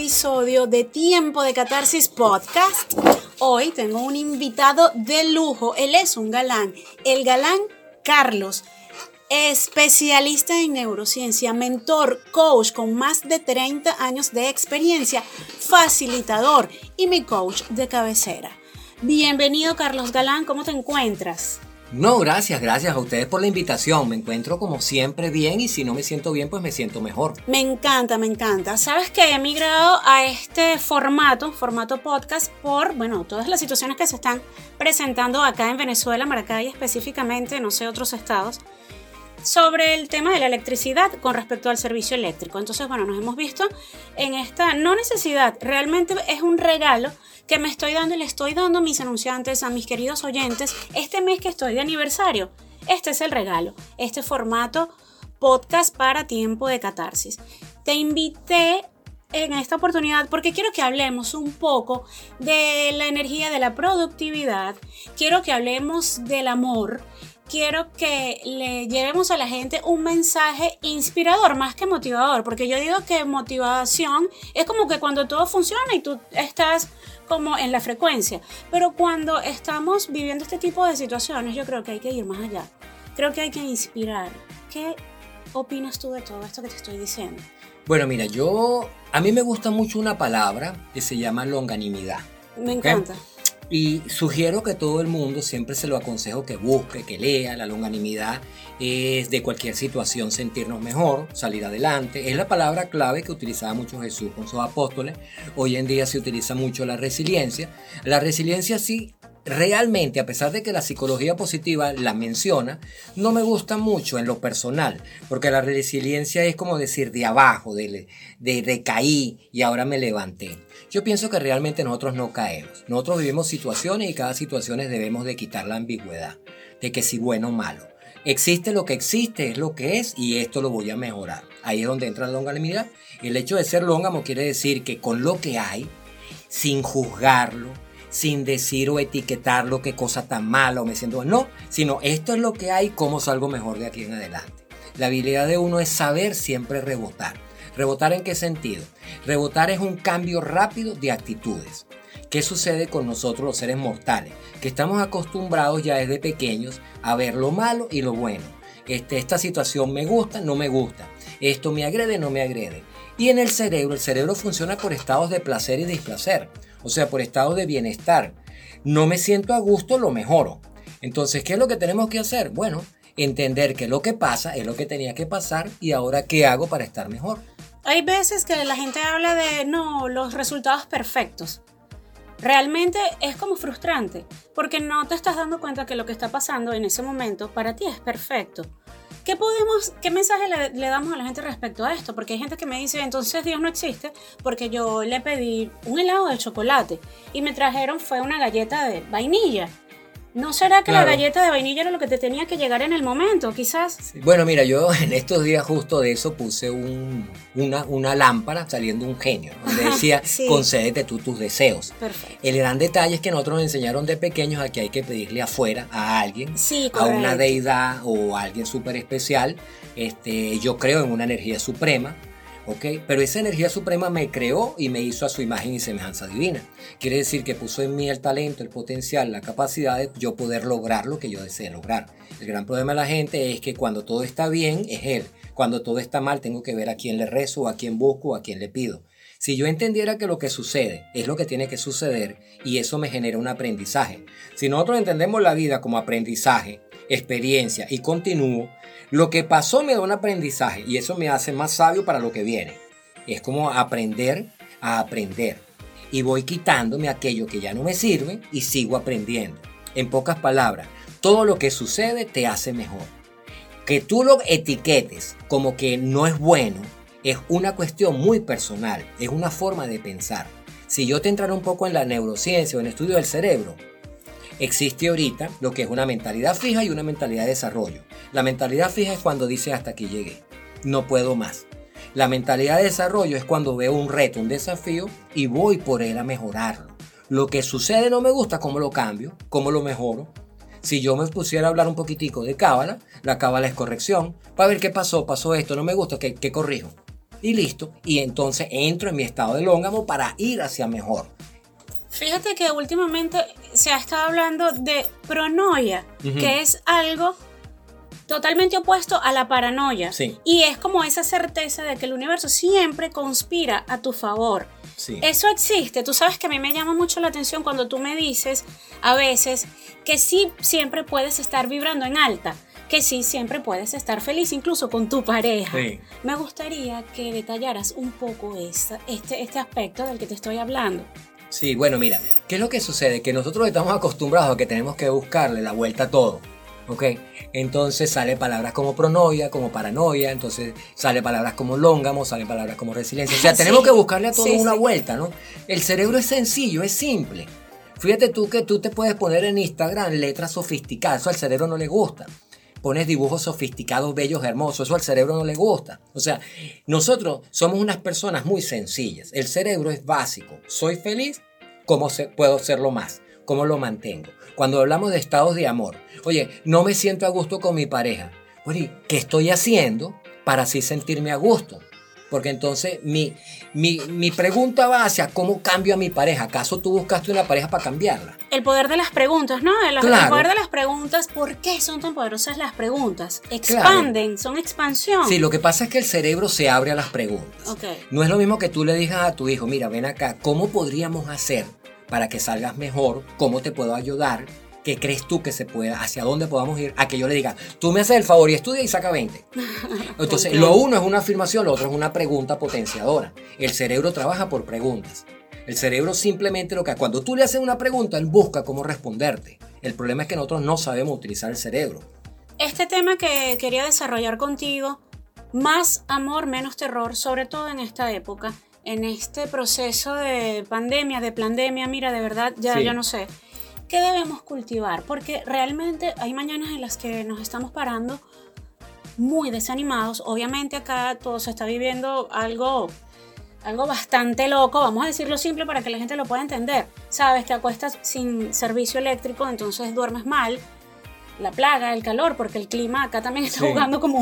episodio de Tiempo de Catarsis Podcast. Hoy tengo un invitado de lujo. Él es un galán, el galán Carlos, especialista en neurociencia, mentor, coach con más de 30 años de experiencia, facilitador y mi coach de cabecera. Bienvenido, Carlos Galán, ¿cómo te encuentras? No, gracias a ustedes por la invitación. Me encuentro como siempre bien y si no me siento bien, pues me siento mejor. Me encanta. Sabes que he migrado a este formato podcast por, todas las situaciones que se están presentando acá en Venezuela, Maracay específicamente, no sé, otros estados, sobre el tema de la electricidad con respecto al servicio eléctrico. Entonces, nos hemos visto en esta no necesidad, realmente es un regalo que me estoy dando y le estoy dando a mis anunciantes, a mis queridos oyentes, este mes que estoy de aniversario. Este es el regalo, este formato podcast para Tiempo de Catarsis. Te invité en esta oportunidad porque quiero que hablemos un poco de la energía de la productividad, quiero que hablemos del amor, quiero que le llevemos a la gente un mensaje inspirador más que motivador, porque yo digo que motivación es como que cuando todo funciona y tú estás como en la frecuencia, pero cuando estamos viviendo este tipo de situaciones yo creo que hay que ir más allá, creo que hay que inspirar. ¿Qué opinas tú de todo esto que te estoy diciendo? Bueno, mira, a mí me gusta mucho una palabra que se llama longanimidad. Me encanta. Y sugiero que todo el mundo, siempre se lo aconsejo que busque, que lea. La longanimidad es de cualquier situación sentirnos mejor, salir adelante. Es la palabra clave que utilizaba mucho Jesús con sus apóstoles. Hoy en día se utiliza mucho la resiliencia. La resiliencia sí, realmente, a pesar de que la psicología positiva la menciona, no me gusta mucho en lo personal, porque la resiliencia es como decir de abajo, de recaí y ahora me levanté. Yo pienso que realmente nosotros no caemos. Nosotros vivimos situaciones y cada situación debemos de quitar la ambigüedad de que si bueno o malo. Existe lo que existe, es lo que es y esto lo voy a mejorar. Ahí es donde entra la longanimidad. El hecho de ser lóngamo quiere decir que con lo que hay, sin juzgarlo, sin decir o etiquetarlo qué cosa tan mala o me siento no, sino esto es lo que hay, cómo salgo mejor de aquí en adelante. La habilidad de uno es saber siempre rebotar. ¿Rebotar en qué sentido? Rebotar es un cambio rápido de actitudes. ¿Qué sucede con nosotros los seres mortales? Que estamos acostumbrados ya desde pequeños a ver lo malo y lo bueno. Esta situación me gusta, no me gusta. Esto me agrede, no me agrede. Y en el cerebro funciona por estados de placer y displacer. O sea, por estados de bienestar. No me siento a gusto, lo mejoro. Entonces, ¿qué es lo que tenemos que hacer? Bueno, entender que lo que pasa es lo que tenía que pasar y ahora ¿qué hago para estar mejor? Hay veces que la gente habla de los resultados perfectos. Realmente es como frustrante porque no te estás dando cuenta que lo que está pasando en ese momento para ti es perfecto. ¿Qué mensaje le damos a la gente respecto a esto? Porque hay gente que me dice, entonces Dios no existe porque yo le pedí un helado de chocolate y me trajeron fue una galleta de vainilla. ¿No será que claro, la galleta de vainilla era lo que te tenía que llegar en el momento, quizás? Sí. Bueno, mira, yo en estos días justo de eso puse una lámpara saliendo un genio, donde decía, sí, concédete tú tus deseos. Perfecto. El gran detalle es que nosotros nos enseñaron de pequeños a que hay que pedirle afuera a alguien, sí, a una deidad o a alguien súper especial. Yo creo en una energía suprema. ¿Okay? Pero esa energía suprema me creó y me hizo a su imagen y semejanza divina. Quiere decir que puso en mí el talento, el potencial, la capacidad de yo poder lograr lo que yo desee lograr. El gran problema de la gente es que cuando todo está bien, es él. Cuando todo está mal, tengo que ver a quién le rezo, a quién busco, a quién le pido. Si yo entendiera que lo que sucede es lo que tiene que suceder y eso me genera un aprendizaje. Si nosotros entendemos la vida como aprendizaje, experiencia y continúo, lo que pasó me da un aprendizaje y eso me hace más sabio para lo que viene. Es como aprender a aprender y voy quitándome aquello que ya no me sirve y sigo aprendiendo. En pocas palabras, todo lo que sucede te hace mejor. Que tú lo etiquetes como que no es bueno es una cuestión muy personal, es una forma de pensar. Si yo te entrara un poco en la neurociencia o en el estudio del cerebro, existe ahorita lo que es una mentalidad fija y una mentalidad de desarrollo. La mentalidad fija es cuando dice hasta aquí llegué, no puedo más. La mentalidad de desarrollo es cuando veo un reto, un desafío y voy por él a mejorarlo. Lo que sucede no me gusta, ¿cómo lo cambio? ¿Cómo lo mejoro? Si yo me pusiera a hablar un poquitico de cábala, la cábala es corrección. Para ver qué pasó esto, no me gusta, ¿qué corrijo? y listo. Y entonces entro en mi estado de lóngamo para ir hacia mejor. Fíjate que últimamente se ha estado hablando de pronoia, que es algo totalmente opuesto a la paranoia. Sí. Y es como esa certeza de que el universo siempre conspira a tu favor. Sí. Eso existe. Tú sabes que a mí me llama mucho la atención cuando tú me dices a veces que sí siempre puedes estar vibrando en alta, que sí siempre puedes estar feliz incluso con tu pareja. Sí. Me gustaría que detallaras un poco este aspecto del que te estoy hablando. Sí, bueno, mira, ¿qué es lo que sucede? Que nosotros estamos acostumbrados a que tenemos que buscarle la vuelta a todo, ¿ok? Entonces sale palabras como pronoia, como paranoia, entonces sale palabras como lóngamo, salen palabras como resiliencia. O sea, tenemos que buscarle a todo una vuelta, ¿no? El cerebro es sencillo, es simple. Fíjate tú que tú te puedes poner en Instagram letras sofisticadas, eso al cerebro no le gusta. Pones dibujos sofisticados, bellos, hermosos, eso al cerebro no le gusta. O sea, nosotros somos unas personas muy sencillas. El cerebro es básico. Soy feliz, ¿cómo puedo serlo más? ¿Cómo lo mantengo? Cuando hablamos de estados de amor, oye, no me siento a gusto con mi pareja. Oye, ¿qué estoy haciendo para así sentirme a gusto? Porque entonces mi pregunta va hacia cómo cambio a mi pareja. ¿Acaso tú buscaste una pareja para cambiarla? El poder de las preguntas, ¿no? El Claro. poder de las preguntas. ¿Por qué son tan poderosas las preguntas? Expanden, son expansión. Sí, lo que pasa es que el cerebro se abre a las preguntas. Okay. No es lo mismo que tú le digas a tu hijo, mira, ven acá, ¿cómo podríamos hacer para que salgas mejor? ¿Cómo te puedo ayudar? ¿Qué crees tú que se pueda? ¿Hacia dónde podamos ir? A que yo le diga, tú me haces el favor y estudia y saca 20. Entonces, lo uno es una afirmación, lo otro es una pregunta potenciadora. El cerebro trabaja por preguntas. El cerebro simplemente cuando tú le haces una pregunta, él busca cómo responderte. El problema es que nosotros no sabemos utilizar el cerebro. Este tema que quería desarrollar contigo, más amor, menos terror, sobre todo en esta época, en este proceso de pandemia, de plandemia, mira, de verdad, ya no sé. ¿Qué debemos cultivar? Porque realmente hay mañanas en las que nos estamos parando muy desanimados. Obviamente acá todo se está viviendo algo bastante loco, vamos a decirlo simple para que la gente lo pueda entender. Sabes, te acuestas sin servicio eléctrico, entonces duermes mal. La plaga, el calor, porque el clima acá también está jugando como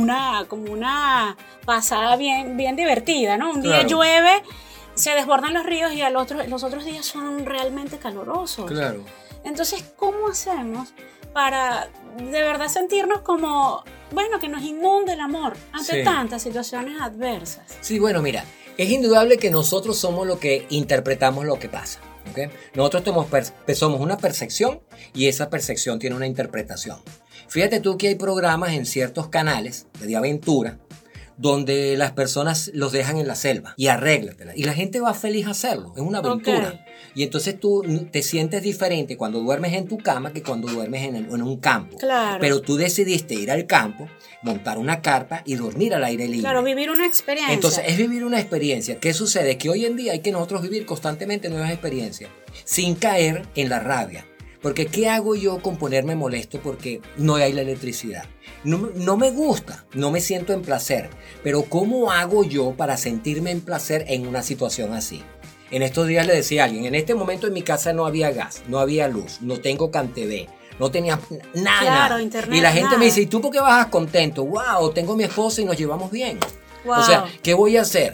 una pasada bien divertida, ¿no? Un día llueve, se desbordan los ríos y los otros días son realmente calurosos. Claro. Entonces, ¿cómo hacemos para de verdad sentirnos como, bueno, que nos inunde el amor ante tantas situaciones adversas? Sí, bueno, mira, es indudable que nosotros somos lo que interpretamos lo que pasa, ¿ok? Nosotros somos una percepción y esa percepción tiene una interpretación. Fíjate tú que hay programas en ciertos canales de aventura donde las personas los dejan en la selva y arréglatela. Y la gente va feliz a hacerlo, es una aventura. Okay. Y entonces tú te sientes diferente cuando duermes en tu cama que cuando duermes en un campo. Claro. Pero tú decidiste ir al campo, montar una carpa y dormir al aire libre. Claro, vivir una experiencia. Entonces es vivir una experiencia. ¿Qué sucede? Que hoy en día hay que nosotros vivir constantemente nuevas experiencias sin caer en la rabia. Porque ¿qué hago yo con ponerme molesto porque no hay la electricidad? No me gusta, no me siento en placer. Pero ¿cómo hago yo para sentirme en placer en una situación así? En estos días le decía a alguien, en este momento en mi casa no había gas, no había luz, no tengo CanTV, no tenía nada. Claro, internet, y la gente nada. me dice, ¿y tú por qué vas contento? ¡Wow! Tengo a mi esposa y nos llevamos bien. Wow. O sea, ¿qué voy a hacer?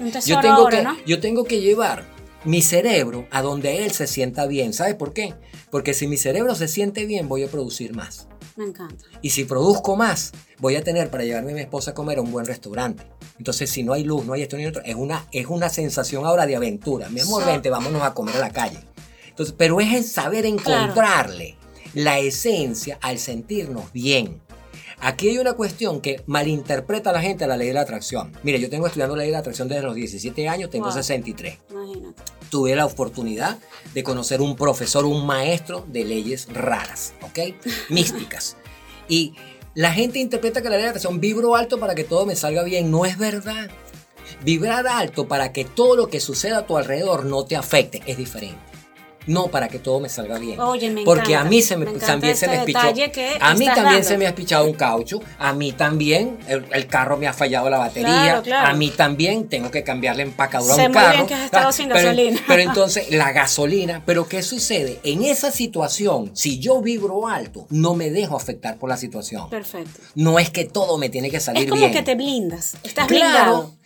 Yo tengo que llevar mi cerebro a donde él se sienta bien. ¿Sabes por qué? Porque si mi cerebro se siente bien, voy a producir más. Me encanta. Y si produzco más, voy a tener para llevarme a mi esposa a comer a un buen restaurante. Entonces, si no hay luz, no hay esto ni otro, es una sensación ahora de aventura. Mi amor, vente, vámonos a comer a la calle. Entonces, pero es el saber encontrarle la esencia al sentirnos bien. Aquí hay una cuestión que malinterpreta a la gente la ley de la atracción. Mire, yo tengo estudiando la ley de la atracción desde los 17 años, tengo 63. Imagínate. Tuve la oportunidad de conocer un profesor, un maestro de leyes raras, ¿ok? Místicas. Y la gente interpreta que la ley de la atracción vibro alto para que todo me salga bien. No es verdad. Vibrar alto para que todo lo que suceda a tu alrededor no te afecte es diferente. No para que todo me salga bien. Oye, me porque encanta, a mí también se me espichó. A mí también se me ha espichado un caucho. A mí también el carro me ha fallado la batería. Claro. A mí también tengo que cambiar la empacadura a un carro. Muy bien que has estado sin gasolina. Pero entonces la gasolina. Pero ¿qué sucede? En esa situación, si yo vibro alto, no me dejo afectar por la situación. Perfecto. No es que todo me tiene que salir bien. Es como que te blindas. Estás blindado.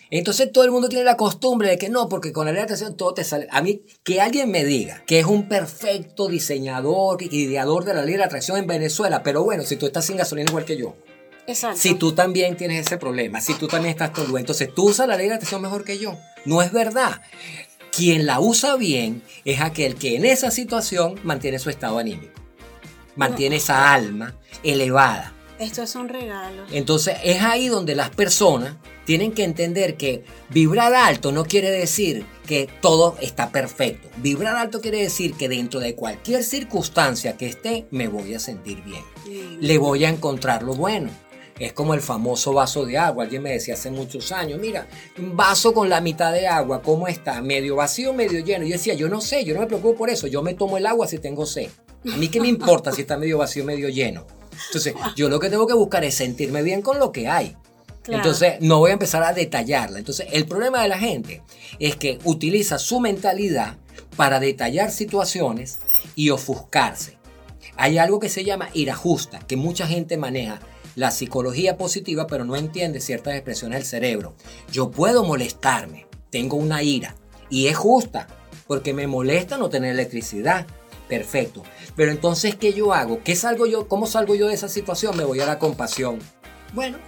Entonces todo el mundo tiene la costumbre de que no, porque con la ley de atracción todo te sale. A mí, que alguien me diga que es un perfecto diseñador, ideador de la ley de atracción en Venezuela, pero bueno, si tú estás sin gasolina igual que yo. Exacto. Si tú también tienes ese problema, si tú también estás toludo, entonces tú usas la ley de atracción mejor que yo. No es verdad. Quien la usa bien es aquel que en esa situación mantiene su estado anímico, mantiene esa alma elevada. Esto es un regalo. Entonces es ahí donde las personas tienen que entender que vibrar alto no quiere decir que todo está perfecto. Vibrar alto quiere decir que dentro de cualquier circunstancia que esté, me voy a sentir bien. Le voy a encontrar lo bueno. Es como el famoso vaso de agua. Alguien me decía hace muchos años, mira, un vaso con la mitad de agua, ¿cómo está? ¿Medio vacío, medio lleno? Y yo decía, yo no sé, yo no me preocupo por eso. Yo me tomo el agua si tengo sed. A mí qué me importa si está medio vacío, medio lleno. Entonces, yo lo que tengo que buscar es sentirme bien con lo que hay. Claro. Entonces, no voy a empezar a detallarla. Entonces, el problema de la gente es que utiliza su mentalidad para detallar situaciones y ofuscarse. Hay algo que se llama ira justa, que mucha gente maneja. La psicología positiva, pero no entiende ciertas expresiones del cerebro. Yo puedo molestarme, tengo una ira, y es justa, porque me molesta no tener electricidad. Perfecto. Pero entonces, ¿qué yo hago? ¿Cómo salgo yo de esa situación? Me voy a la compasión. Bueno,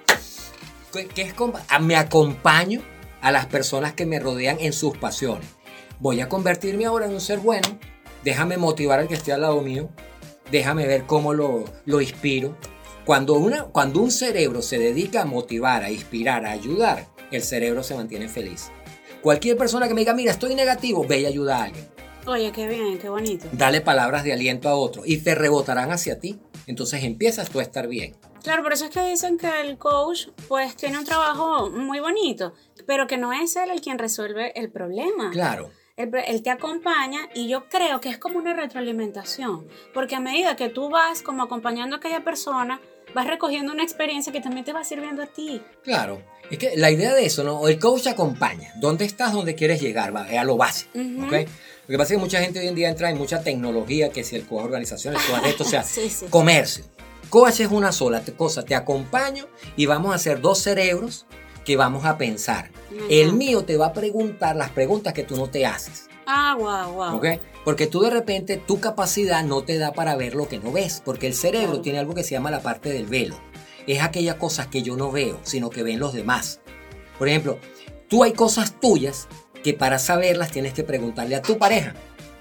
¿qué es compasión? Me acompaño a las personas que me rodean en sus pasiones. Voy a convertirme ahora en un ser bueno. Déjame motivar al que esté al lado mío. Déjame ver cómo lo inspiro. Cuando un cerebro se dedica a motivar, a inspirar, a ayudar, el cerebro se mantiene feliz. Cualquier persona que me diga, mira, estoy negativo, ve y ayuda a alguien. Oye, qué bien, qué bonito. Dale palabras de aliento a otro y te rebotarán hacia ti. Entonces empiezas tú a estar bien. Claro, por eso es que dicen que el coach pues tiene un trabajo muy bonito, pero que no es él el quien resuelve el problema. Claro. Él te acompaña y yo creo que es como una retroalimentación, porque a medida que tú vas como acompañando a aquella persona, vas recogiendo una experiencia que también te va sirviendo a ti. Claro, es que la idea de eso, ¿no? El coach acompaña. ¿Dónde estás? ¿Dónde quieres llegar? Va, a lo básico, ¿ok? Lo que pasa es que mucha gente hoy en día entra en mucha tecnología, que si el coach organizaciones, todo esto, o sea, sí. Comercio. Coach es una sola cosa, te acompaño y vamos a hacer dos cerebros que vamos a pensar. El mío te va a preguntar las preguntas que tú no te haces. Wow. ¿Ok? Porque tú de repente, tu capacidad no te da para ver lo que no ves, porque el cerebro tiene algo que se llama la parte del velo. Es aquellas cosas que yo no veo, sino que ven los demás. Por ejemplo, tú hay cosas tuyas que para saberlas tienes que preguntarle a tu pareja.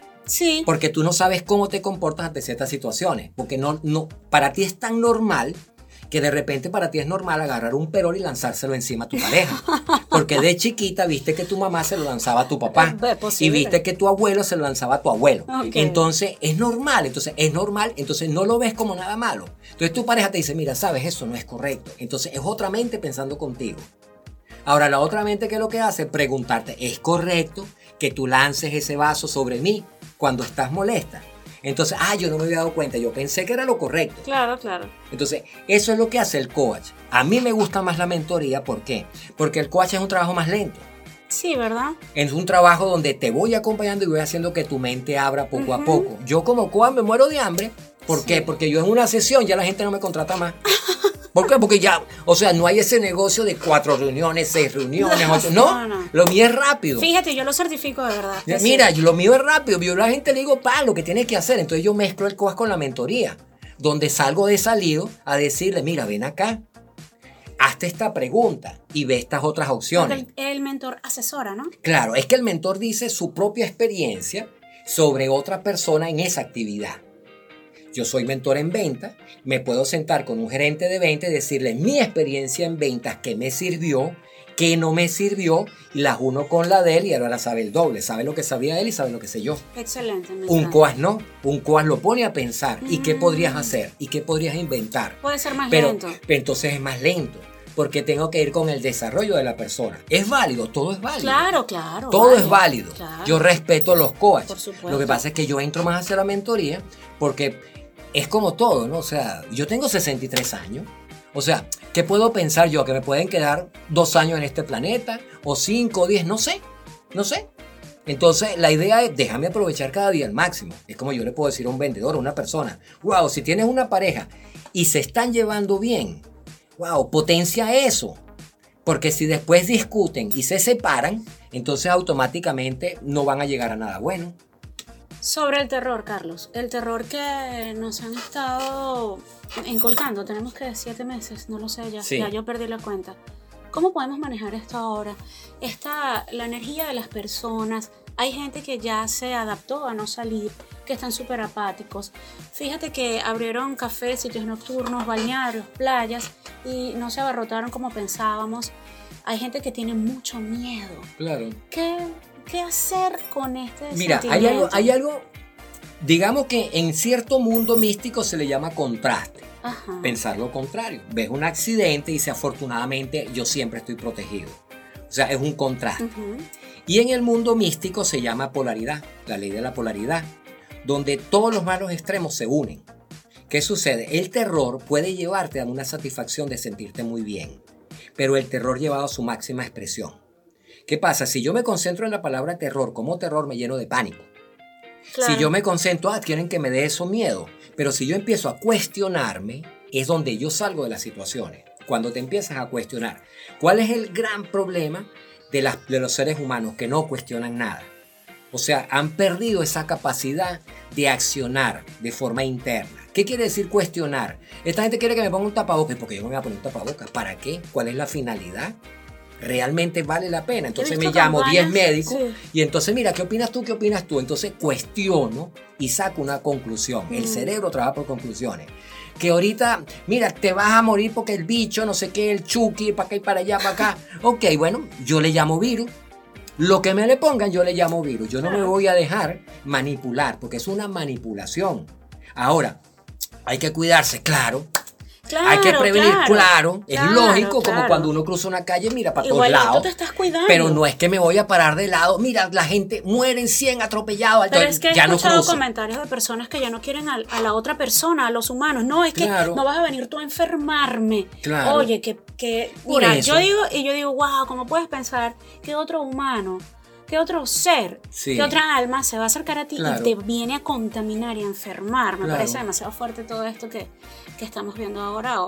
Sí. Porque tú no sabes cómo te comportas ante ciertas situaciones. Porque no, para ti es tan normal que de repente para ti es normal agarrar un perol y lanzárselo encima a tu pareja. Porque de chiquita viste que tu mamá se lo lanzaba a tu papá. Y viste que tu abuelo se lo lanzaba a tu abuelo. Okay. Entonces es normal, entonces no lo ves como nada malo. Entonces tu pareja te dice, mira, sabes, eso no es correcto. Entonces es otra mente pensando contigo. Ahora la otra mente, que lo que hace es preguntarte, ¿es correcto que tú lances ese vaso sobre mí cuando estás molesta? Entonces, yo no me había dado cuenta, yo pensé que era lo correcto. Claro. Entonces, eso es lo que hace el coach. A mí me gusta más la mentoría, ¿por qué? Porque el coach es un trabajo más lento. Sí, ¿verdad? Es un trabajo donde te voy acompañando y voy haciendo que tu mente abra poco a poco. Yo como coach me muero de hambre. ¿Por qué? Porque yo en una sesión ya la gente no me contrata más. ¿Por qué? Porque ya, o sea, no hay ese negocio de 4 reuniones, 6 reuniones, 8. No, lo mío es rápido. Fíjate, yo lo certifico de verdad. Mira, lo mío es rápido. Yo a la gente le digo, lo que tiene que hacer. Entonces yo mezclo el coach con la mentoría, donde salgo de salido a decirle, mira, ven acá, hazte esta pregunta y ve estas otras opciones. El mentor asesora, ¿no? Claro, es que el mentor dice su propia experiencia sobre otra persona en esa actividad. Yo soy mentor en venta, me puedo sentar con un gerente de venta y decirle mi experiencia en ventas, qué me sirvió, qué no me sirvió, y las uno con la de él y ahora sabe el doble, sabe lo que sabía él y sabe lo que sé yo. Excelente. Un coach no, un coach lo pone a pensar, ¿y qué podrías hacer? ¿Y qué podrías inventar? Puede ser más lento. Pero entonces es más lento, porque tengo que ir con el desarrollo de la persona. ¿Es válido? Todo es válido. Claro. Todo es válido. Claro. Yo respeto a los coaches. Por supuesto. Lo que pasa es que yo entro más hacia la mentoría porque es como todo, ¿no? O sea, yo tengo 63 años. O sea, ¿qué puedo pensar yo? ¿Que me pueden quedar 2 años en este planeta? ¿O 5 o 10? No sé. Entonces, la idea es, déjame aprovechar cada día al máximo. Es como yo le puedo decir a un vendedor, a una persona, wow, si tienes una pareja y se están llevando bien, wow, potencia eso. Porque si después discuten y se separan, entonces automáticamente no van a llegar a nada bueno. Sobre el terror, Carlos, el terror que nos han estado inculcando, tenemos que 7 meses, no lo sé, ya yo perdí la cuenta. ¿Cómo podemos manejar esto ahora? La energía de las personas, hay gente que ya se adaptó a no salir, que están súper apáticos. Fíjate que abrieron cafés, sitios nocturnos, balnearios, playas y no se abarrotaron como pensábamos. Hay gente que tiene mucho miedo. Claro. ¿Qué hacer con este Mira, sentimiento? hay algo, digamos que en cierto mundo místico se le llama contraste. Ajá. Pensar lo contrario. Ves un accidente y dices, afortunadamente yo siempre estoy protegido. O sea, es un contraste. Uh-huh. Y en el mundo místico se llama polaridad, la ley de la polaridad, donde todos los malos extremos se unen. ¿Qué sucede? El terror puede llevarte a una satisfacción de sentirte muy bien, pero el terror llevado a su máxima expresión. ¿Qué pasa? Si yo me concentro en la palabra terror, como terror me lleno de pánico. Claro. Si yo me concentro, quieren que me dé eso miedo. Pero si yo empiezo a cuestionarme, es donde yo salgo de las situaciones. Cuando te empiezas a cuestionar. ¿Cuál es el gran problema de los seres humanos? Que no cuestionan nada. O sea, han perdido esa capacidad de accionar de forma interna. ¿Qué quiere decir cuestionar? Esta gente quiere que me ponga un tapabocas. ¿Por qué yo me voy a poner un tapabocas? ¿Para qué? ¿Cuál es la finalidad? ¿Realmente vale la pena? Entonces me llamo 10 médicos y entonces mira, ¿qué opinas tú? ¿Qué opinas tú? Entonces cuestiono y saco una conclusión. El cerebro trabaja por conclusiones. Que ahorita, mira, te vas a morir porque el bicho, no sé qué, el Chucky, para acá y para allá, para acá. Ok, bueno, yo le llamo virus. Lo que me le pongan, yo le llamo virus. Yo no me voy a dejar manipular, porque es una manipulación. Ahora, hay que cuidarse, claro. Hay que prevenir, claro. Es lógico, como cuando uno cruza una calle, mira para todos lados. Te estás cuidando. Pero no es que me voy a parar de lado. Mira, la gente muere en 100 atropellados. Pero es que he escuchado no comentarios de personas que ya no quieren a la otra persona, a los humanos. No, es que no vas a venir tú a enfermarme. Claro. Oye, mira, yo digo, wow, ¿cómo puedes pensar que otro humano, que otro ser, que otra alma se va a acercar a ti y te viene a contaminar y a enfermar? Me parece demasiado fuerte todo esto que estamos viendo ahora.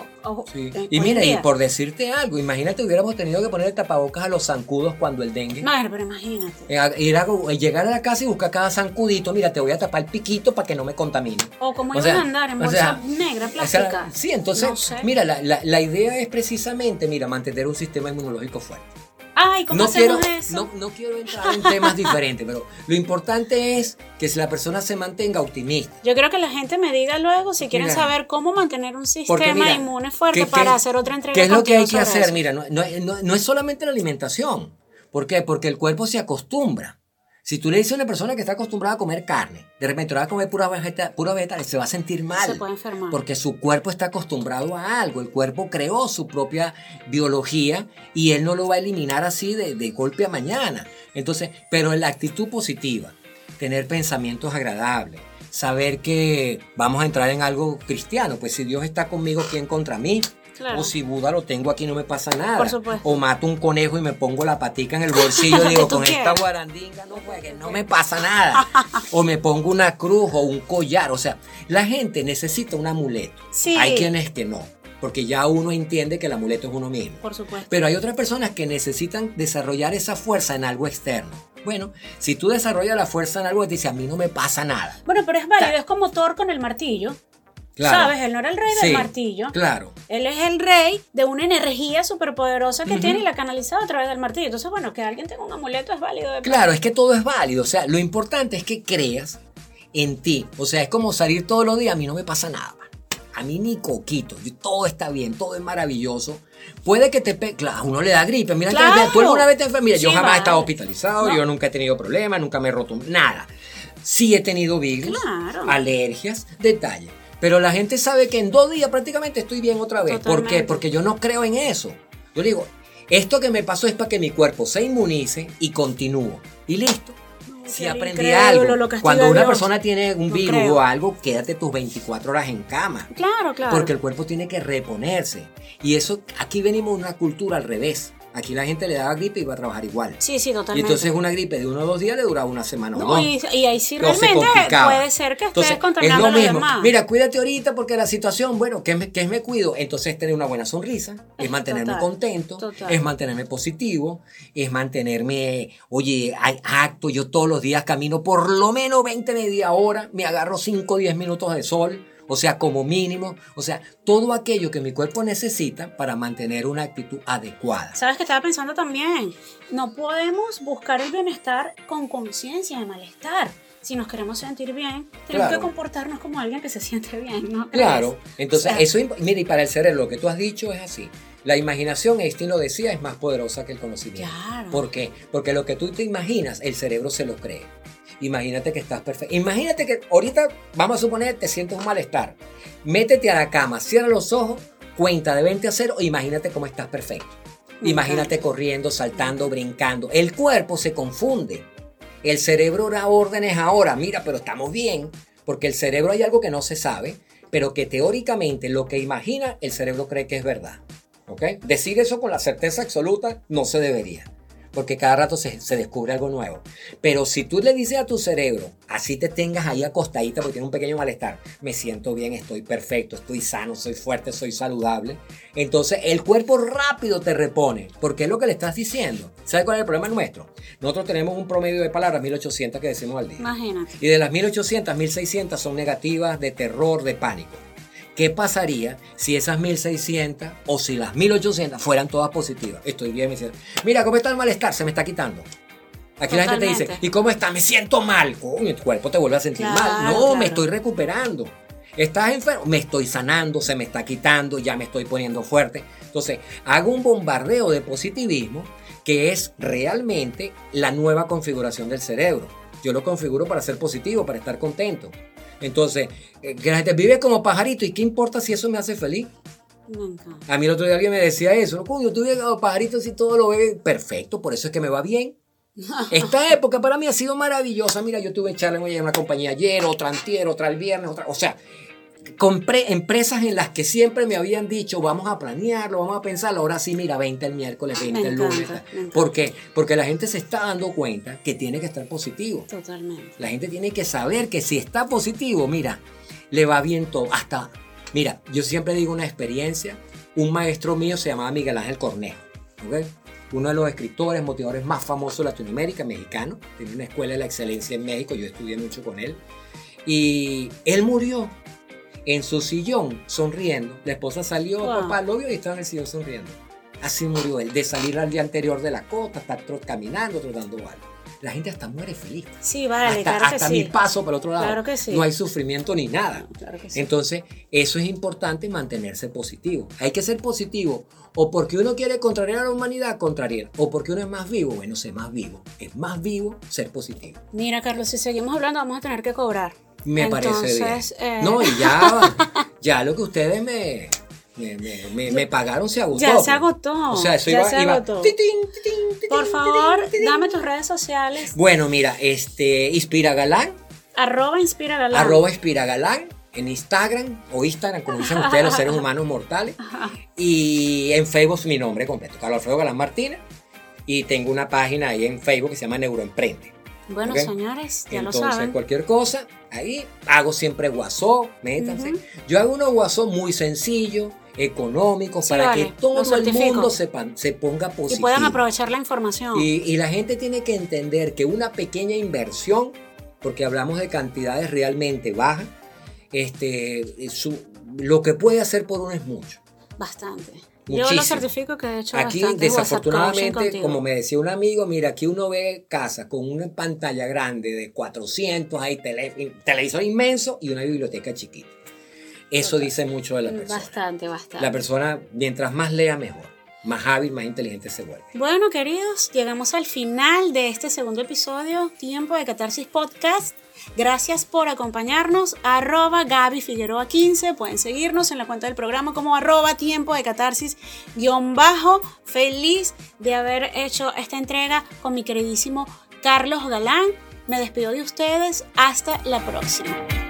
Y mira, y por decirte algo, imagínate hubiéramos tenido que poner el tapabocas a los zancudos cuando el dengue. No, pero imagínate. Llegar a la casa y buscar cada zancudito, mira, te voy a tapar el piquito para que no me contamine. O como iban a andar en bolsa negra, plástica. Sí, entonces, no sé. Mira, la idea es precisamente, mantener un sistema inmunológico fuerte. Ay, ¿cómo hacemos eso? No quiero entrar en temas diferentes, pero lo importante es que si la persona se mantenga optimista. Yo creo que la gente me diga luego si quieren saber cómo mantener un sistema inmune fuerte para hacer otra entrega. ¿Qué es lo que hay que hacer? Eso. Mira, no es solamente la alimentación. ¿Por qué? Porque el cuerpo se acostumbra. Si tú le dices a una persona que está acostumbrada a comer carne, de repente va a comer pura vegetal, se va a sentir mal. Se puede enfermar. Porque su cuerpo está acostumbrado a algo. El cuerpo creó su propia biología y él no lo va a eliminar así de golpe a mañana. Entonces, pero en la actitud positiva, tener pensamientos agradables, saber que vamos a entrar en algo cristiano. Pues si Dios está conmigo, ¿quién contra mí? Claro. O si Buda lo tengo aquí, no me pasa nada. Por supuesto. O mato un conejo y me pongo la patica en el bolsillo y digo, con esta guarandinga no juegues, no me pasa nada. O me pongo una cruz o un collar. O sea, la gente necesita un amuleto. Sí. Hay quienes que no, porque ya uno entiende que el amuleto es uno mismo. Por supuesto. Pero hay otras personas que necesitan desarrollar esa fuerza en algo externo. Bueno, si tú desarrollas la fuerza en algo, te dice, a mí no me pasa nada. Bueno, pero es válido, es como Thor con el martillo. Claro. ¿Sabes? Él no era el rey del martillo. Claro. Él es el rey de una energía superpoderosa que tiene y la canalizado a través del martillo. Entonces, bueno, que alguien tenga un amuleto es válido. Claro, es que todo es válido. O sea, lo importante es que creas en ti. O sea, es como salir todos los días. A mí no me pasa nada. A mí ni coquito. Todo está bien, todo es maravilloso. Puede que claro, uno le da gripe. Mira, claro. Tú alguna vez te enfermas. Mira, yo jamás he estado hospitalizado. No. Yo nunca he tenido problemas. Nunca me he roto nada. Sí he tenido virus, alergias, detalles. Pero la gente sabe que en 2 días prácticamente estoy bien otra vez. Totalmente. ¿Por qué? Porque yo no creo en eso. Yo digo, esto que me pasó es para que mi cuerpo se inmunice y continúe. Y listo. Si aprendí algo, cuando una persona tiene un virus o algo, quédate tus 24 horas en cama. Claro. Porque el cuerpo tiene que reponerse. Y eso, aquí venimos de una cultura al revés. Aquí la gente le daba gripe y iba a trabajar igual. Sí, totalmente. Y entonces una gripe de 1 o 2 días le duraba una semana o No, dos. y ahí sí realmente puede ser que estés contaminando a los demás. Mira, cuídate ahorita porque la situación, bueno, ¿qué me cuido? Entonces tener una buena sonrisa, es mantenerme contento, es mantenerme positivo, es mantenerme, oye, hay acto, yo todos los días camino por lo menos 20, media hora, me agarro 5 o 10 minutos de sol. O sea, como mínimo, o sea, todo aquello que mi cuerpo necesita para mantener una actitud adecuada. ¿Sabes qué estaba pensando también? No podemos buscar el bienestar con conciencia de malestar. Si nos queremos sentir bien, tenemos que comportarnos como alguien que se siente bien, ¿no? Claro, entonces eso, mira, y para el cerebro, lo que tú has dicho es así. La imaginación, Einstein lo decía, es más poderosa que el conocimiento. Claro. ¿Por qué? Porque lo que tú te imaginas, el cerebro se lo cree. Imagínate que estás perfecto. Imagínate que ahorita, vamos a suponer, te sientes un malestar. Métete a la cama, cierra los ojos, cuenta de 20 a 0 e imagínate cómo estás perfecto. Imagínate corriendo, saltando, brincando. El cuerpo se confunde. El cerebro da órdenes ahora. Mira, pero estamos bien. Porque el cerebro hay algo que no se sabe, pero que teóricamente lo que imagina, el cerebro cree que es verdad. ¿Ok? Decir eso con la certeza absoluta no se debería. Porque cada rato se descubre algo nuevo. Pero si tú le dices a tu cerebro, así te tengas ahí acostadita porque tienes un pequeño malestar, me siento bien, estoy perfecto, estoy sano, soy fuerte, soy saludable, entonces el cuerpo rápido te repone, porque es lo que le estás diciendo. ¿Sabes cuál es el problema nuestro? Nosotros tenemos un promedio de palabras, 1800 que decimos al día. Imagínate. Y de las 1800, 1600 son negativas, de terror, de pánico. ¿Qué pasaría si esas 1600 o si las 1800 fueran todas positivas? Estoy bien, me dicen, mira, ¿cómo está el malestar? Se me está quitando. Aquí la gente te dice, ¿y cómo está? Me siento mal. Coño, tu cuerpo te vuelve a sentir mal. No, me estoy recuperando. ¿Estás enfermo? Me estoy sanando, se me está quitando, ya me estoy poniendo fuerte. Entonces, hago un bombardeo de positivismo que es realmente la nueva configuración del cerebro. Yo lo configuro para ser positivo, para estar contento. Entonces, que la gente vive como pajarito, ¿y qué importa si eso me hace feliz? Nunca. A mí el otro día alguien me decía eso, ¿no? Yo tuve como pajarito si todo lo ve perfecto, por eso es que me va bien. Esta época para mí ha sido maravillosa. Mira, yo tuve charla en una compañía ayer, otra antier, otra el viernes, otra, o sea, compré empresas en las que siempre me habían dicho, vamos a planearlo, vamos a pensarlo. Ahora sí, mira, 20 el miércoles, 20 el lunes. ¿Por qué? Porque la gente se está dando cuenta que tiene que estar positivo. Totalmente. La gente tiene que saber que si está positivo, mira, le va bien todo. Hasta, mira, yo siempre digo una experiencia. Un maestro mío se llamaba Miguel Ángel Cornejo, ¿ok? Uno de los escritores, motivadores más famosos de Latinoamérica, mexicano. Tenía una escuela de la excelencia en México, yo estudié mucho con él. Y él murió en su sillón, sonriendo. La esposa salió, papá lo vio y estaba en el sillón sonriendo. Así murió él, de salir al día anterior de la costa, estar caminando, trotando algo. La gente hasta muere feliz. Sí, vale, claro que sí. Hasta mi paso para el otro lado. Claro que sí. No hay sufrimiento ni nada. Claro que sí. Entonces, eso es importante, mantenerse positivo. Hay que ser positivo. O porque uno quiere contrariar a la humanidad, contrariar. O porque uno es más vivo, bueno, ser más vivo. Es más vivo ser positivo. Mira, Carlos, si seguimos hablando vamos a tener que cobrar. Me parece bien. No, y ya lo que ustedes me pagaron se agotó. Ya se agotó. O sea, eso ya iba. Por favor, dame tus redes sociales. Bueno, mira, Inspiragalán. @Inspiragalán. @Inspiragalán en Instagram o Instagram, como dicen ustedes los seres humanos mortales. Y en Facebook mi nombre completo, Carlos Alfredo Galán Martínez. Y tengo una página ahí en Facebook que se llama Neuroemprende. Bueno, ¿okay? Señores, ya entonces, lo saben. Cualquier cosa, ahí hago siempre WhatsApp, métanse. Yo hago unos WhatsApp muy sencillos, económicos, Sí, para vale, que todo lo el mundo certifico. se ponga positivo. Y puedan aprovechar la información. Y la gente tiene que entender que una pequeña inversión, porque hablamos de cantidades realmente bajas, lo que puede hacer por uno es mucho. Bastante. Muchísimo. Yo lo certififico que he hecho aquí, bastante desafortunadamente, como me decía un amigo, mira, aquí uno ve casas con una pantalla grande de 400, hay televisor inmenso y una biblioteca chiquita. Eso dice mucho de la persona. Bastante. La persona, mientras más lea, mejor. Más hábil, más inteligente se vuelve. Bueno, queridos, llegamos al final de este segundo episodio, Tiempo de Catarsis Podcast. Gracias por acompañarnos. @Gaby Figueroa 15. Pueden seguirnos en la cuenta del programa como @Tiempo de Catarsis _ Feliz de haber hecho esta entrega con mi queridísimo Carlos Galán. Me despido de ustedes. Hasta la próxima.